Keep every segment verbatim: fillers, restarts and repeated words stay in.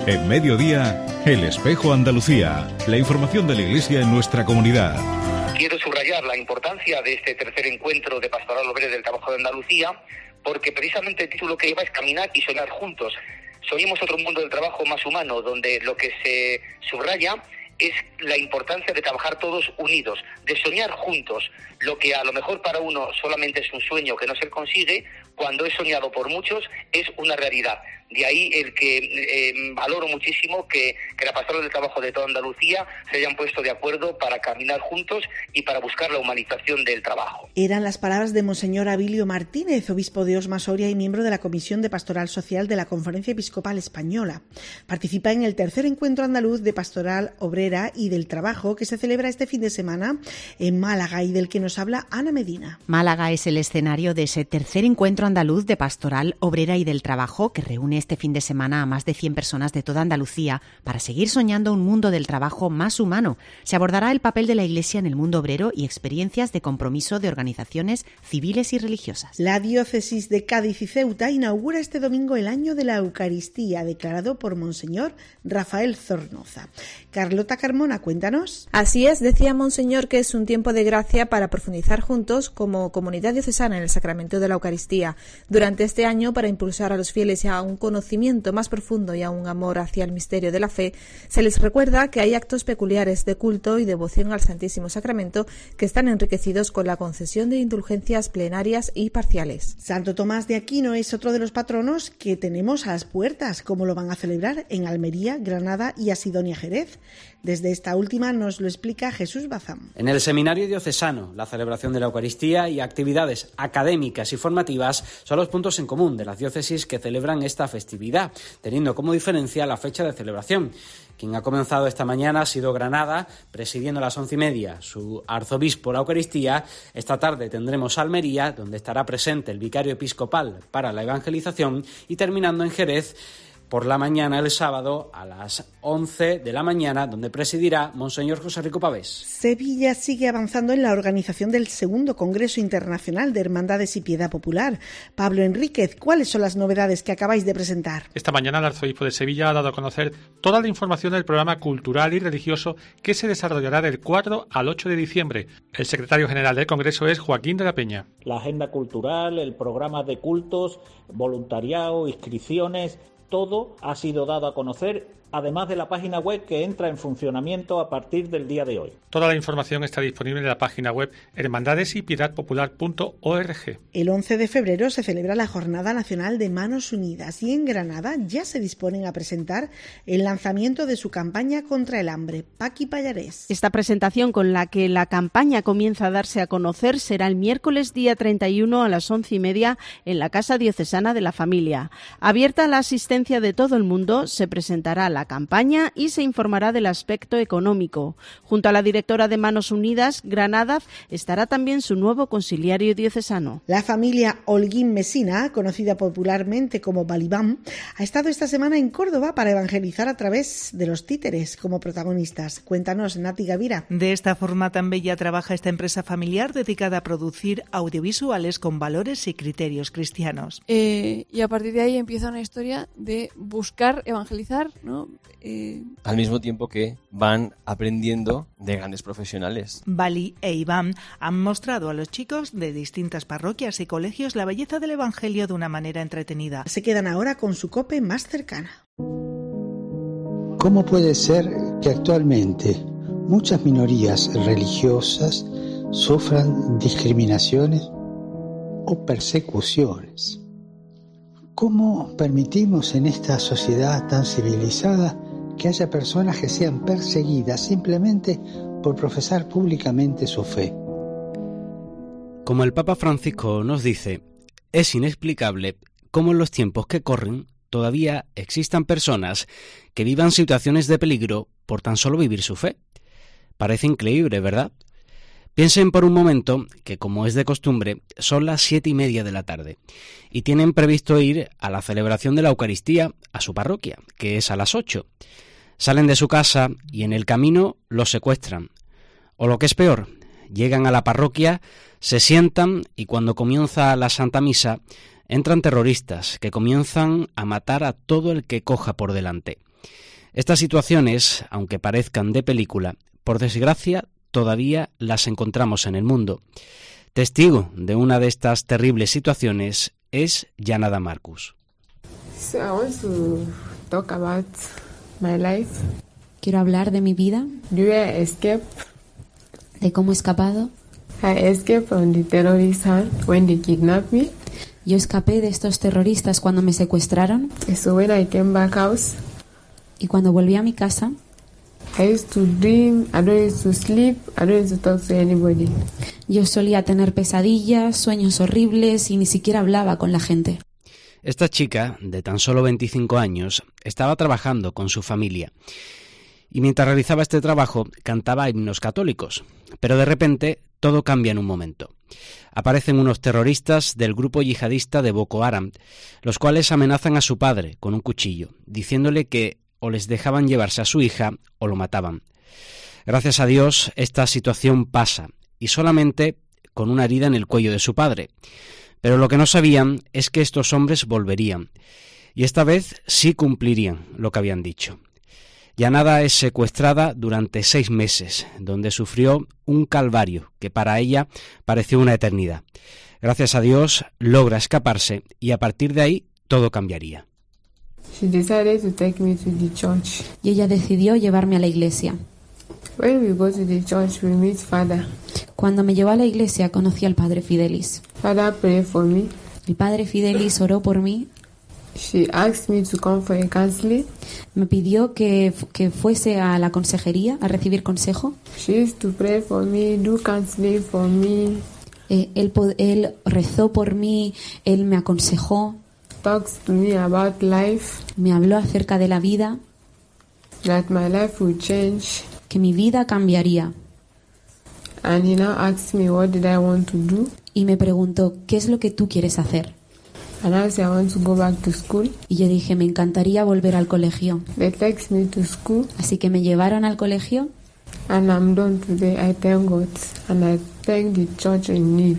En Mediodía, El Espejo Andalucía. La información de la Iglesia en nuestra comunidad. Quiero subrayar la importancia de este tercer encuentro de Pastoral Obrera del Trabajo de Andalucía, porque precisamente el título que lleva es Caminar y Soñar Juntos. Soñemos otro mundo del trabajo más humano, donde lo que se subraya es la importancia de trabajar todos unidos, de soñar juntos. Lo que a lo mejor para uno solamente es un sueño que no se consigue, cuando es soñado por muchos es una realidad. De ahí el que eh, valoro muchísimo que, que la Pastoral del Trabajo de toda Andalucía se hayan puesto de acuerdo para caminar juntos y para buscar la humanización del trabajo. Eran las palabras de Monseñor Abilio Martínez, obispo de Osma Soria y miembro de la Comisión de Pastoral Social de la Conferencia Episcopal Española. Participa en el tercer encuentro andaluz de Pastoral Obrera y del Trabajo que se celebra este fin de semana en Málaga y del que nos habla Ana Medina. Málaga es el escenario de ese tercer encuentro andaluz de Pastoral Obrera y del Trabajo que reúne este fin de semana a más de cien personas de toda Andalucía para seguir soñando un mundo del trabajo más humano. Se abordará el papel de la Iglesia en el mundo obrero y experiencias de compromiso de organizaciones civiles y religiosas. La diócesis de Cádiz y Ceuta inaugura este domingo el año de la Eucaristía, declarado por Monseñor Rafael Zornoza. Carlota Carmona, cuéntanos. Así es, decía Monseñor que es un tiempo de gracia para profundizar juntos como comunidad diocesana en el sacramento de la Eucaristía. Durante este año, para impulsar a los fieles a un conocimiento más profundo y a un amor hacia el misterio de la fe, se les recuerda que hay actos peculiares de culto y devoción al Santísimo Sacramento que están enriquecidos con la concesión de indulgencias plenarias y parciales. Santo Tomás de Aquino es otro de los patronos que tenemos a las puertas, como lo van a celebrar en Almería, Granada y Asidonia Jerez. Desde esta última nos lo explica Jesús Bazán. En el Seminario Diocesano, la celebración de la Eucaristía y actividades académicas y formativas son los puntos en común de las diócesis que celebran esta festividad, teniendo como diferencia la fecha de celebración. Quien ha comenzado esta mañana ha sido Granada, presidiendo a las once y media su arzobispo la Eucaristía. Esta tarde tendremos Almería, donde estará presente el vicario episcopal para la evangelización, y terminando en Jerez por la mañana el sábado a las once de la mañana, donde presidirá Monseñor José Rico Pavés. Sevilla sigue avanzando en la organización del segundo Congreso Internacional de Hermandades y Piedad Popular. Pablo Enríquez, ¿cuáles son las novedades que acabáis de presentar? Esta mañana el arzobispo de Sevilla ha dado a conocer toda la información del programa cultural y religioso que se desarrollará del cuatro al ocho de diciembre. El secretario general del Congreso es Joaquín de la Peña. La agenda cultural, el programa de cultos, voluntariado, inscripciones, todo ha sido dado a conocer, además de la página web que entra en funcionamiento a partir del día de hoy. Toda la información está disponible en la página web hermandades y piedad popular punto org. El once de febrero se celebra la Jornada Nacional de Manos Unidas y en Granada ya se disponen a presentar el lanzamiento de su campaña contra el hambre. Paqui Pallarés. Esta presentación, con la que la campaña comienza a darse a conocer, será el miércoles día treinta y uno a las once y media en la Casa Diocesana de la Familia. Abierta a la asistencia de todo el mundo, se presentará la campaña y se informará del aspecto económico. Junto a la directora de Manos Unidas, Granada, estará también su nuevo conciliario diocesano. La familia Holguín Mesina, conocida popularmente como Balibán, ha estado esta semana en Córdoba para evangelizar a través de los títeres como protagonistas. Cuéntanos, Nati Gavira. De esta forma tan bella trabaja esta empresa familiar dedicada a producir audiovisuales con valores y criterios cristianos. Eh, y a partir de ahí empieza una historia de buscar evangelizar, ¿no? Eh... Al mismo tiempo que van aprendiendo de grandes profesionales. Bali e Iván han mostrado a los chicos de distintas parroquias y colegios la belleza del Evangelio de una manera entretenida. Se quedan ahora con su cope más cercana. ¿Cómo puede ser que actualmente muchas minorías religiosas sufran discriminaciones o persecuciones? ¿Cómo permitimos en esta sociedad tan civilizada que haya personas que sean perseguidas simplemente por profesar públicamente su fe? Como el Papa Francisco nos dice, es inexplicable cómo en los tiempos que corren todavía existan personas que vivan situaciones de peligro por tan solo vivir su fe. Parece increíble, ¿verdad? Piensen por un momento que, como es de costumbre, son las siete y media de la tarde y tienen previsto ir a la celebración de la Eucaristía a su parroquia, que es a las ocho. Salen de su casa y en el camino los secuestran. O lo que es peor, llegan a la parroquia, se sientan y cuando comienza la Santa Misa, entran terroristas que comienzan a matar a todo el que coja por delante. Estas situaciones, aunque parezcan de película, por desgracia todavía las encontramos en el mundo. Testigo de una de estas terribles situaciones es Yanada Marcus. So I want to talk about my life. Quiero hablar de mi vida. Do I escape? De cómo he escapado. I escaped from the terrorist hand when they kidnapped me. Yo escapé de estos terroristas cuando me secuestraron. So when I came back house, y cuando volví a mi casa, I used to dream, I don't used to sleep, I don't used to talk to anybody. Yo solía tener pesadillas, sueños horribles y ni siquiera hablaba con la gente. Esta chica, de tan solo veinticinco años, estaba trabajando con su familia. Y mientras realizaba este trabajo, cantaba himnos católicos. Pero de repente, todo cambia en un momento. Aparecen unos terroristas del grupo yihadista de Boko Haram, los cuales amenazan a su padre con un cuchillo, diciéndole que o les dejaban llevarse a su hija o lo mataban. Gracias a Dios, esta situación pasa, y solamente con una herida en el cuello de su padre. Pero lo que no sabían es que estos hombres volverían, y esta vez sí cumplirían lo que habían dicho. Yanada es secuestrada durante seis meses, donde sufrió un calvario que para ella pareció una eternidad. Gracias a Dios logra escaparse y a partir de ahí todo cambiaría. She decided to take me to the church. Y ella decidió llevarme a la iglesia. When we go to the church, we meet Father. Cuando me llevó a la iglesia conocí al Padre Fidelis. Father prayed for me. El Padre Fidelis oró por mí. She asked me to come for a counseling. Me pidió que, que fuese a la consejería a recibir consejo. She used to pray for me, do counseling for me. Eh, él, él rezó por mí, él me aconsejó. Talks to me about life. Me habló acerca de la vida. That my life would change. Que mi vida cambiaría. And he now asked me what did I want to do. Y me preguntó, ¿qué es lo que tú quieres hacer? And I said I want to go back to school. Y yo dije, me encantaría volver al colegio. They take me to school. Así que me llevaron al colegio. And I'm done today. I thank God and I thank the church in need.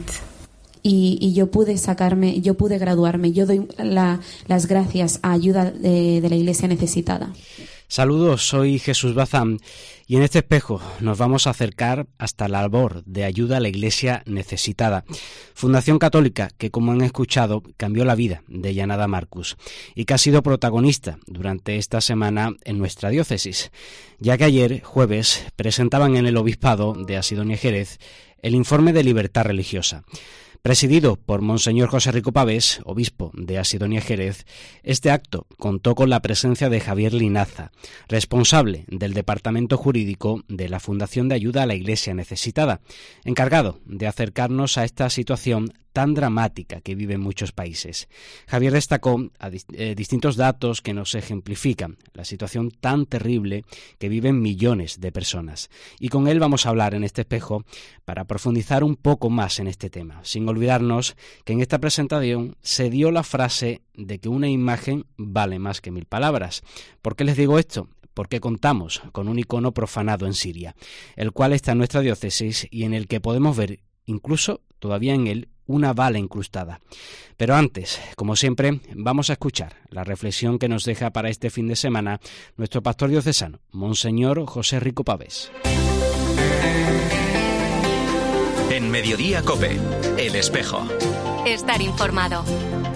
Y, y yo pude sacarme, yo pude graduarme. Yo doy la, las gracias a ayuda de, de la Iglesia necesitada. Saludos, soy Jesús Bazán y en este espejo nos vamos a acercar hasta la labor de ayuda a la Iglesia necesitada. Fundación Católica que, como han escuchado, cambió la vida de Yanada Marcus y que ha sido protagonista durante esta semana en nuestra diócesis, ya que ayer, jueves, presentaban en el Obispado de Asidonia Jerez el informe de libertad religiosa. Presidido por Monseñor José Rico Pavés, obispo de Asidonia Jerez, este acto contó con la presencia de Javier Linaza, responsable del Departamento Jurídico de la Fundación de Ayuda a la Iglesia Necesitada, encargado de acercarnos a esta situación tan dramática que viven muchos países. Javier destacó a di- eh, distintos datos que nos ejemplifican la situación tan terrible que viven millones de personas. Y con él vamos a hablar en este espejo para profundizar un poco más en este tema, sin olvidarnos que en esta presentación se dio la frase de que una imagen vale más que mil palabras. ¿Por qué les digo esto? Porque contamos con un icono profanado en Siria, el cual está en nuestra diócesis y en el que podemos ver, incluso todavía en él, una bala incrustada. Pero antes, como siempre, vamos a escuchar la reflexión que nos deja para este fin de semana nuestro pastor diocesano, Monseñor José Rico Pavés. En Mediodía COPE, El Espejo. Estar informado.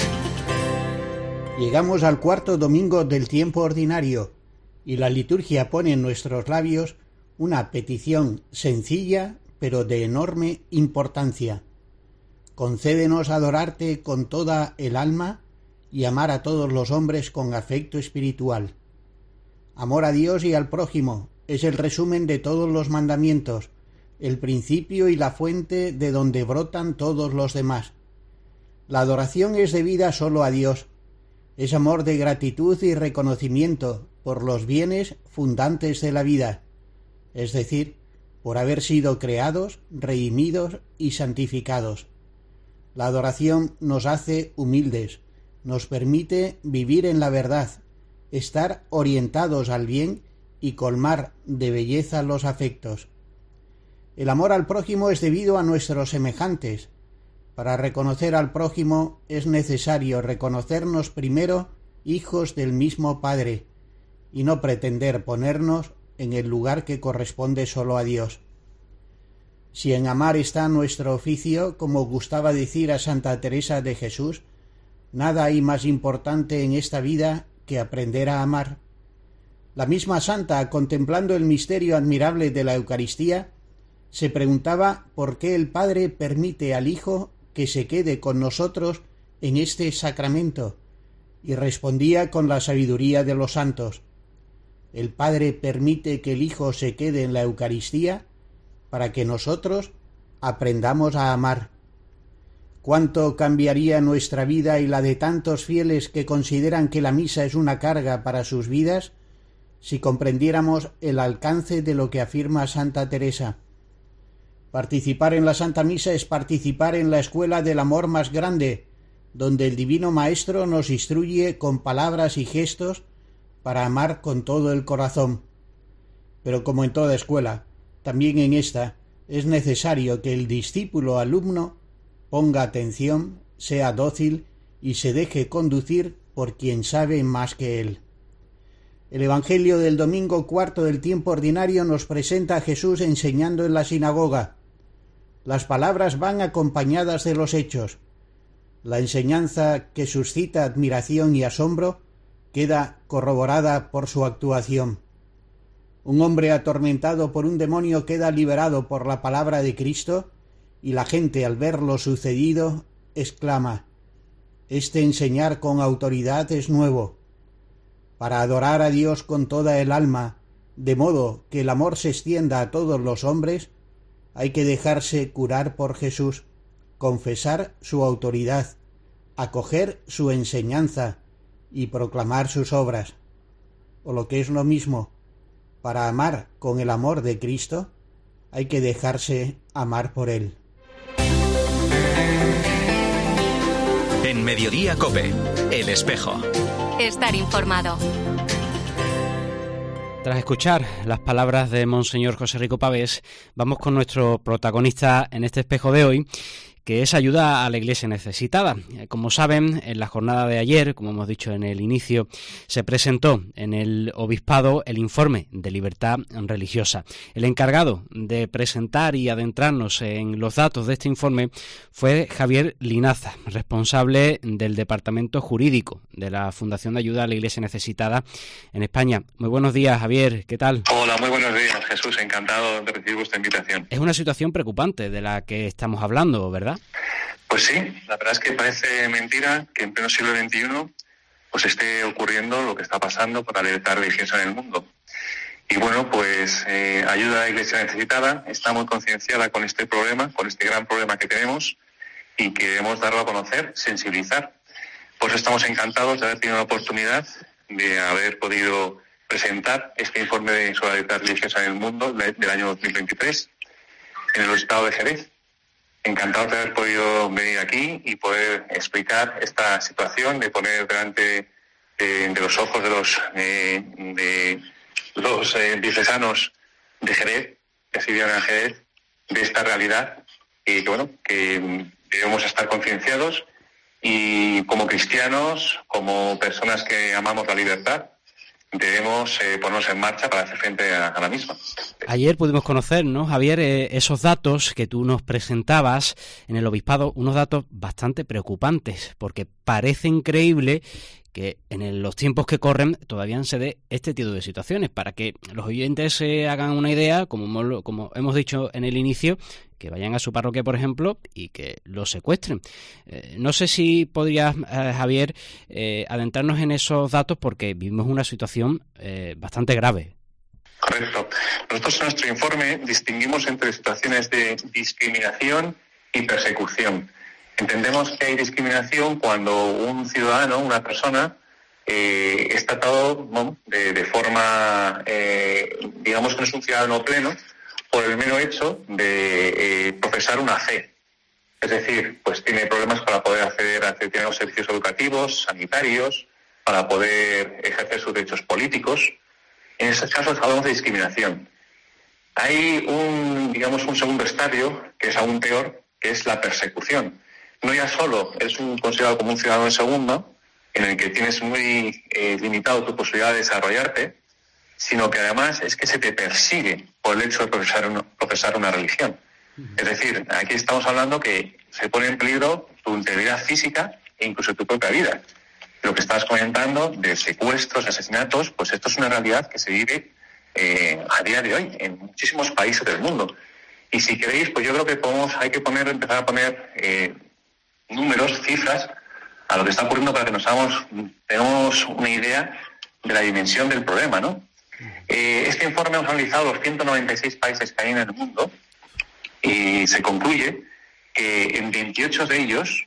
Llegamos al cuarto domingo del tiempo ordinario y la liturgia pone en nuestros labios una petición sencilla pero de enorme importancia. Concédenos adorarte con toda el alma y amar a todos los hombres con afecto espiritual. Amor a Dios y al prójimo es el resumen de todos los mandamientos, el principio y la fuente de donde brotan todos los demás. La adoración es debida solo a Dios. Es amor de gratitud y reconocimiento por los bienes fundantes de la vida, es decir, por haber sido creados, redimidos y santificados. La adoración nos hace humildes, nos permite vivir en la verdad, estar orientados al bien y colmar de belleza los afectos. El amor al prójimo es debido a nuestros semejantes. Para reconocer al prójimo es necesario reconocernos primero hijos del mismo Padre y no pretender ponernos en el lugar que corresponde solo a Dios. Si en amar está nuestro oficio, como gustaba decir a Santa Teresa de Jesús, nada hay más importante en esta vida que aprender a amar. La misma santa, contemplando el misterio admirable de la Eucaristía, se preguntaba por qué el Padre permite al Hijo que se quede con nosotros en este sacramento, y respondía con la sabiduría de los santos: el Padre permite que el Hijo se quede en la Eucaristía para que nosotros aprendamos a amar. ¿Cuánto cambiaría nuestra vida y la de tantos fieles que consideran que la misa es una carga para sus vidas si comprendiéramos el alcance de lo que afirma Santa Teresa? Participar en la Santa Misa es participar en la escuela del amor más grande, donde el Divino Maestro nos instruye con palabras y gestos para amar con todo el corazón. Pero como en toda escuela, también en esta es necesario que el discípulo alumno ponga atención, sea dócil y se deje conducir por quien sabe más que él. El Evangelio del domingo cuarto del tiempo ordinario nos presenta a Jesús enseñando en la sinagoga. Las palabras van acompañadas de los hechos. La enseñanza, que suscita admiración y asombro, queda corroborada por su actuación. Un hombre atormentado por un demonio queda liberado por la palabra de Cristo, y la gente, al ver lo sucedido, exclama: «Este enseñar con autoridad es nuevo». Para adorar a Dios con toda el alma, de modo que el amor se extienda a todos los hombres, hay que dejarse curar por Jesús, confesar su autoridad, acoger su enseñanza y proclamar sus obras. O lo que es lo mismo, para amar con el amor de Cristo, hay que dejarse amar por Él. En Mediodía COPE, El Espejo. Estar informado. Tras escuchar las palabras de Monseñor José Rico Pavés, vamos con nuestro protagonista en este espejo de hoy, que es ayuda a la Iglesia necesitada. Como saben, en la jornada de ayer, como hemos dicho en el inicio, se presentó en el Obispado el informe de libertad religiosa. El encargado de presentar y adentrarnos en los datos de este informe fue Javier Linaza, responsable del Departamento Jurídico de la Fundación de Ayuda a la Iglesia Necesitada en España. Muy buenos días, Javier, ¿qué tal? Hola, muy buenos días, Jesús, encantado de recibir vuestra invitación. Es una situación preocupante de la que estamos hablando, ¿verdad? Pues sí, la verdad es que parece mentira que en pleno siglo veintiuno pues esté ocurriendo lo que está pasando con la libertad religiosa en el mundo. Y bueno, pues eh, Ayuda a la Iglesia Necesitada está muy concienciada con este problema, con este gran problema que tenemos, y queremos darlo a conocer, sensibilizar. Por eso estamos encantados de haber tenido la oportunidad de haber podido presentar este informe sobre la libertad religiosa en el mundo del año dos mil veintitrés en el Obispado de Jerez. Encantado de haber podido venir aquí y poder explicar esta situación, de poner delante de, de los ojos de los eh, de los eh, diocesanos de Jerez, que así viven en Jerez, de esta realidad, y que bueno, que debemos estar concienciados, y como cristianos, como personas que amamos la libertad, debemos eh, ponernos en marcha para hacer frente a, a la misma. Ayer pudimos conocer, ¿no, Javier, eh, esos datos que tú nos presentabas en el Obispado, unos datos bastante preocupantes, porque parece increíble que en el, los tiempos que corren todavía se dé este tipo de situaciones. Para que los oyentes se hagan una idea, como, como hemos dicho en el inicio, que vayan a su parroquia, por ejemplo, y que los secuestren. Eh, no sé si podrías, eh, Javier, eh, adentrarnos en esos datos, porque vivimos una situación eh, bastante grave. Correcto. Nosotros en nuestro informe distinguimos entre situaciones de discriminación y persecución. Entendemos que hay discriminación cuando un ciudadano, una persona, eh, es tratado bueno, de, de forma, eh, digamos que no es un ciudadano pleno, por el mero hecho de eh, profesar una fe. Es decir, pues tiene problemas para poder acceder a determinados servicios educativos, sanitarios, para poder ejercer sus derechos políticos. En esos casos hablamos de discriminación. Hay un, digamos, un segundo estadio, que es aún peor, que es la persecución. No ya solo es un considerado como un ciudadano de segunda, en el que tienes muy eh, limitado tu posibilidad de desarrollarte, sino que además es que se te persigue por el hecho de profesar una, profesar una religión. Es decir, aquí estamos hablando que se pone en peligro tu integridad física e incluso tu propia vida. Lo que estabas comentando de secuestros, asesinatos, pues esto es una realidad que se vive eh, a día de hoy en muchísimos países del mundo. Y si queréis, pues yo creo que podemos, hay que poner, empezar a poner eh, números, cifras, a lo que está ocurriendo para que nos hagamos, tengamos una idea de la dimensión del problema, ¿no? Eh, este informe hemos analizado los ciento noventa y seis países que hay en el mundo y se concluye que en veintiocho de ellos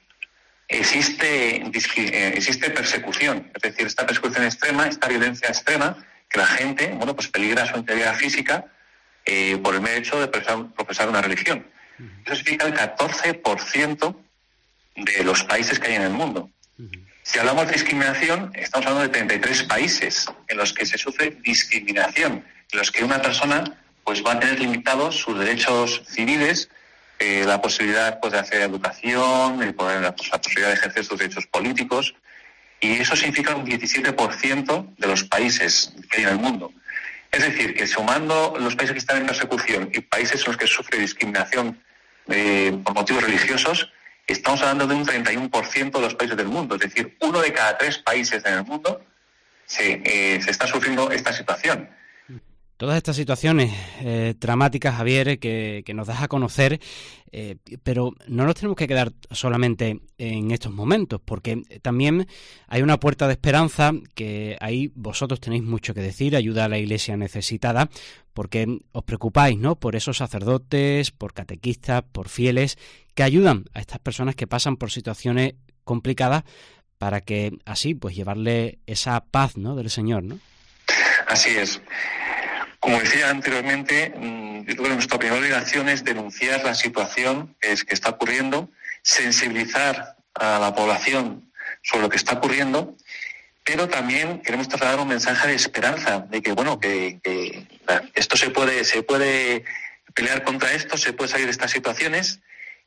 existe, eh, existe persecución, es decir, esta persecución extrema, esta violencia extrema, que la gente, bueno, pues peligra su integridad física eh, por el mero hecho de profesar, profesar una religión. Eso significa el catorce por ciento de los países que hay en el mundo. Si hablamos de discriminación, estamos hablando de treinta y tres países en los que se sufre discriminación, en los que una persona pues va a tener limitados sus derechos civiles, eh, la posibilidad pues, de hacer educación, el poder, la, pues, la posibilidad de ejercer sus derechos políticos, y eso significa un diecisiete por ciento de los países que hay en el mundo. Es decir, que sumando los países que están en persecución y países en los que sufre discriminación eh, por motivos religiosos, estamos hablando de un treinta y uno por ciento de los países del mundo. Es decir, uno de cada tres países en el mundo se, eh, se está sufriendo esta situación. Todas estas situaciones eh, dramáticas, Javier, que, que nos das a conocer, eh, pero no nos tenemos que quedar solamente en estos momentos, porque también hay una puerta de esperanza, que ahí vosotros tenéis mucho que decir, ayuda a la Iglesia necesitada, porque os preocupáis, ¿no?, por esos sacerdotes, por catequistas, por fieles, que ayudan a estas personas que pasan por situaciones complicadas para que así, pues, llevarle esa paz, ¿no?, del Señor, ¿no? Así es. Como decía anteriormente, yo creo que nuestra primera obligación es denunciar la situación que, es, que está ocurriendo, sensibilizar a la población sobre lo que está ocurriendo, pero también queremos trasladar un mensaje de esperanza, de que bueno, que, que esto se puede, se puede pelear contra esto, se puede salir de estas situaciones,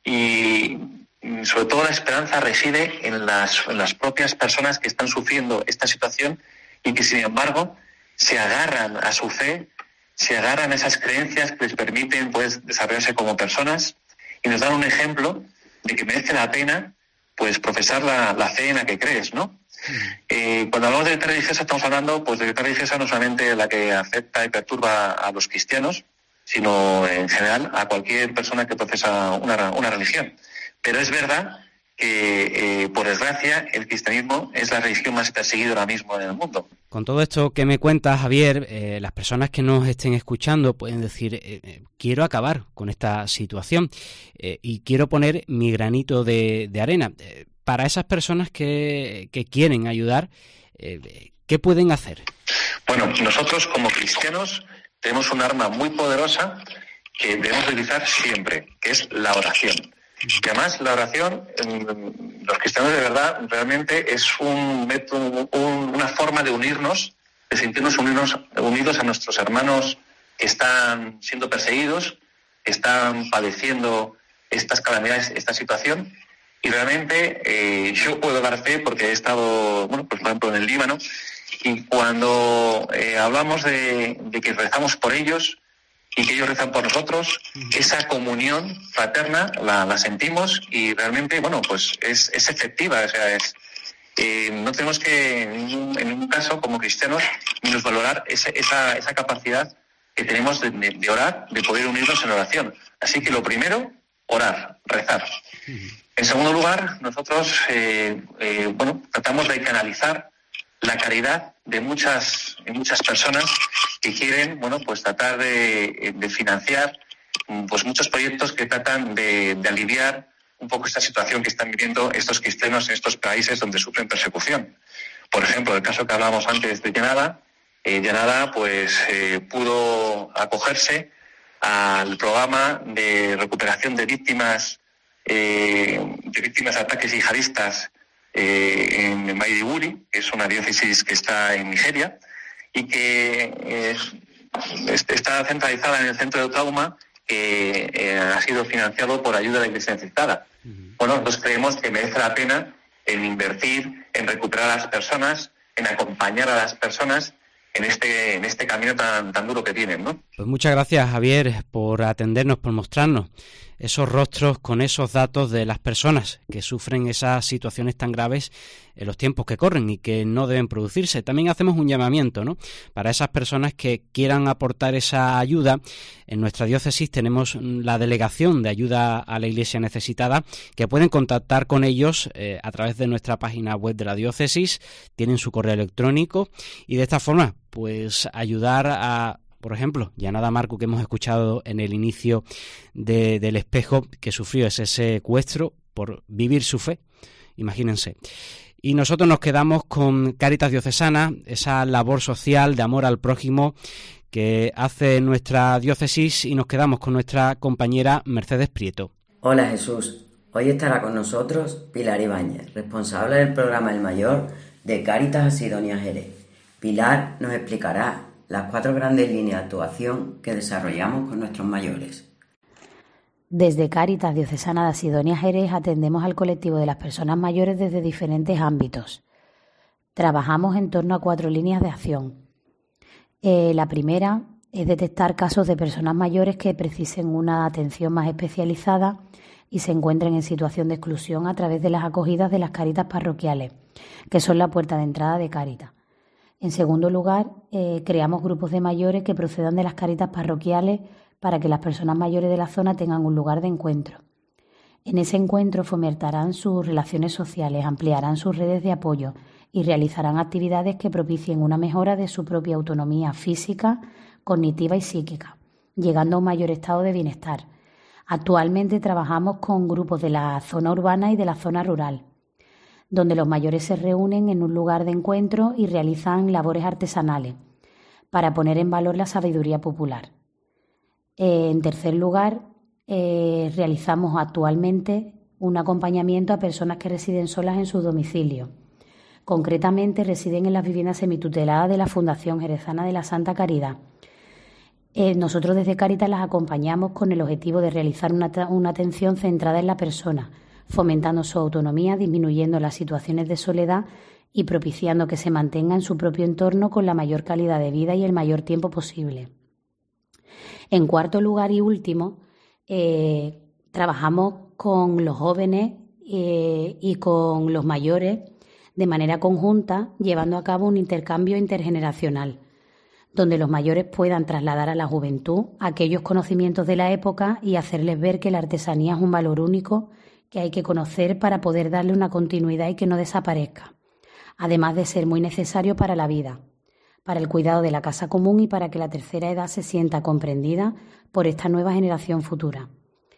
y sobre todo la esperanza reside en las, en las propias personas que están sufriendo esta situación y que sin embargo se agarran a su fe, se agarran a esas creencias que les permiten pues desarrollarse como personas y nos dan un ejemplo de que merece la pena pues profesar la, la fe en la que crees, ¿no? Eh, cuando hablamos de libertad religiosa estamos hablando pues de libertad religiosa no solamente la que afecta y perturba a los cristianos, sino en general a cualquier persona que profesa una, una religión. Pero es verdad que, eh, por desgracia, el cristianismo es la religión más perseguida ahora mismo en el mundo. Con todo esto que me cuentas, Javier, eh, las personas que nos estén escuchando pueden decir, eh, eh, quiero acabar con esta situación eh, y quiero poner mi granito de, de arena. Eh, para esas personas que, que quieren ayudar, eh, ¿qué pueden hacer? Bueno, nosotros como cristianos tenemos un arma muy poderosa que debemos utilizar siempre, que es la oración. Y además la oración, los cristianos de verdad, realmente es un método, un, una forma de unirnos, de sentirnos unirnos, unidos a nuestros hermanos que están siendo perseguidos, que están padeciendo estas calamidades, esta situación. Y realmente eh, yo puedo dar fe porque he estado, bueno, pues por ejemplo en el Líbano, y cuando eh, hablamos de, de que rezamos por ellos y que ellos rezan por nosotros, esa comunión fraterna la, la sentimos y realmente, bueno, pues es, es efectiva. O sea, es, eh, no tenemos que, en ningún, en ningún caso, como cristianos, menos valorar esa, esa, esa capacidad que tenemos de, de, de orar, de poder unirnos en oración. Así que lo primero, orar, rezar. En segundo lugar, nosotros, eh, eh, bueno, tratamos de canalizar la caridad de muchas, de muchas personas que quieren, bueno, pues tratar de, de financiar pues muchos proyectos que tratan de, de aliviar un poco esta situación que están viviendo estos cristianos en estos países donde sufren persecución. Por ejemplo, el caso que hablábamos antes de Llanada, eh, Llanada pues eh, pudo acogerse al programa de recuperación de víctimas eh, de víctimas de ataques yihadistas eh, en Maiduguri, que es una diócesis que está en Nigeria y que eh, está centralizada en el centro de trauma que eh, ha sido financiado por ayuda de la Iglesia necesitada. Uh-huh. Bueno, nosotros creemos que merece la pena en invertir, en recuperar a las personas, en acompañar a las personas en este en este camino tan tan duro que tienen, ¿no? Pues muchas gracias, Javier, por atendernos, por mostrarnos esos rostros con esos datos de las personas que sufren esas situaciones tan graves en los tiempos que corren y que no deben producirse. También hacemos un llamamiento, ¿no?, para esas personas que quieran aportar esa ayuda. En nuestra diócesis tenemos la Delegación de Ayuda a la Iglesia Necesitada, que pueden contactar con ellos eh, a través de nuestra página web de la diócesis. Tienen su correo electrónico y de esta forma pues ayudar a, por ejemplo, Yanada Marco, que hemos escuchado en el inicio de, del Espejo, que sufrió ese secuestro por vivir su fe. Imagínense. Y nosotros nos quedamos con Cáritas Diocesana, esa labor social de amor al prójimo que hace nuestra diócesis, y nos quedamos con nuestra compañera Mercedes Prieto. Hola Jesús, hoy estará con nosotros Pilar Ibáñez, responsable del programa El Mayor de Cáritas Sidonia Jerez. Pilar nos explicará las cuatro grandes líneas de actuación que desarrollamos con nuestros mayores. Desde Cáritas Diocesana de Sidonia Jerez atendemos al colectivo de las personas mayores desde diferentes ámbitos. Trabajamos en torno a cuatro líneas de acción. Eh, la primera es detectar casos de personas mayores que precisen una atención más especializada y se encuentren en situación de exclusión a través de las acogidas de las Cáritas parroquiales, que son la puerta de entrada de Cáritas. En segundo lugar, eh, creamos grupos de mayores que procedan de las Cáritas parroquiales para que las personas mayores de la zona tengan un lugar de encuentro. En ese encuentro fomentarán sus relaciones sociales, ampliarán sus redes de apoyo y realizarán actividades que propicien una mejora de su propia autonomía física, cognitiva y psíquica, llegando a un mayor estado de bienestar. Actualmente trabajamos con grupos de la zona urbana y de la zona rural, donde los mayores se reúnen en un lugar de encuentro y realizan labores artesanales para poner en valor la sabiduría popular. Eh, en tercer lugar, eh, realizamos actualmente un acompañamiento a personas que residen solas en su domicilio. Concretamente, residen en las viviendas semituteladas de la Fundación Jerezana de la Santa Caridad. Eh, nosotros desde Cáritas las acompañamos con el objetivo de realizar una, una atención centrada en la persona, fomentando su autonomía, disminuyendo las situaciones de soledad y propiciando que se mantenga en su propio entorno con la mayor calidad de vida y el mayor tiempo posible. En cuarto lugar y último, eh, trabajamos con los jóvenes eh, y con los mayores de manera conjunta, llevando a cabo un intercambio intergeneracional, donde los mayores puedan trasladar a la juventud aquellos conocimientos de la época y hacerles ver que la artesanía es un valor único que hay que conocer para poder darle una continuidad y que no desaparezca, además de ser muy necesario para la vida, para el cuidado de la casa común y para que la tercera edad se sienta comprendida por esta nueva generación futura.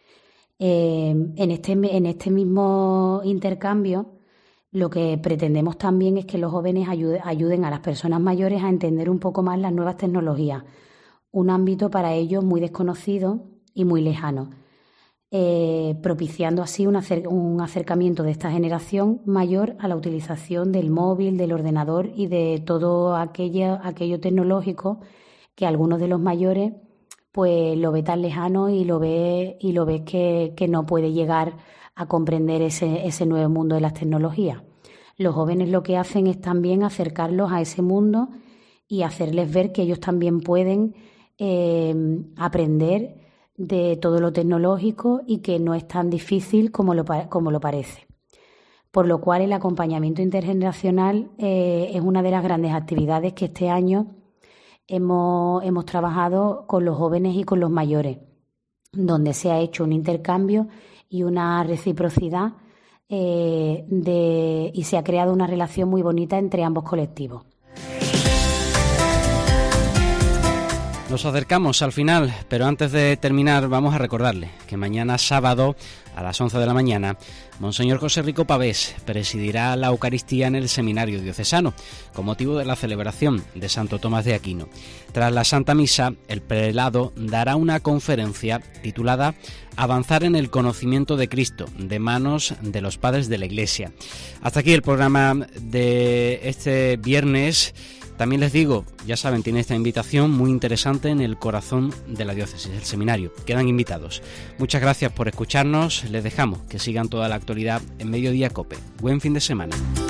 Eh, en, este, en este mismo intercambio, lo que pretendemos también es que los jóvenes ayude, ayuden a las personas mayores a entender un poco más las nuevas tecnologías, un ámbito para ellos muy desconocido y muy lejano, eh, propiciando así un, acer, un acercamiento de esta generación mayor a la utilización del móvil, del ordenador y de todo aquello, aquello tecnológico que algunos de los mayores pues lo ve tan lejano y lo ve, y lo ve que, que no puede llegar a comprender ese, ese nuevo mundo de las tecnologías. Los jóvenes lo que hacen es también acercarlos a ese mundo y hacerles ver que ellos también pueden eh, aprender de todo lo tecnológico y que no es tan difícil como lo, como lo parece. Por lo cual el acompañamiento intergeneracional eh, es una de las grandes actividades que este año hemos, hemos trabajado con los jóvenes y con los mayores, donde se ha hecho un intercambio y una reciprocidad eh, de, y se ha creado una relación muy bonita entre ambos colectivos. Nos acercamos al final, pero antes de terminar vamos a recordarle que mañana sábado a las once de la mañana Monseñor José Rico Pavés presidirá la Eucaristía en el Seminario Diocesano con motivo de la celebración de Santo Tomás de Aquino. Tras la Santa Misa, el prelado dará una conferencia titulada Avanzar en el conocimiento de Cristo, de manos de los padres de la Iglesia. Hasta aquí el programa de este viernes. También les digo, ya saben, tiene esta invitación muy interesante en el corazón de la diócesis, el seminario. Quedan invitados. Muchas gracias por escucharnos. Les dejamos que sigan toda la actualidad en Mediodía COPE. Buen fin de semana.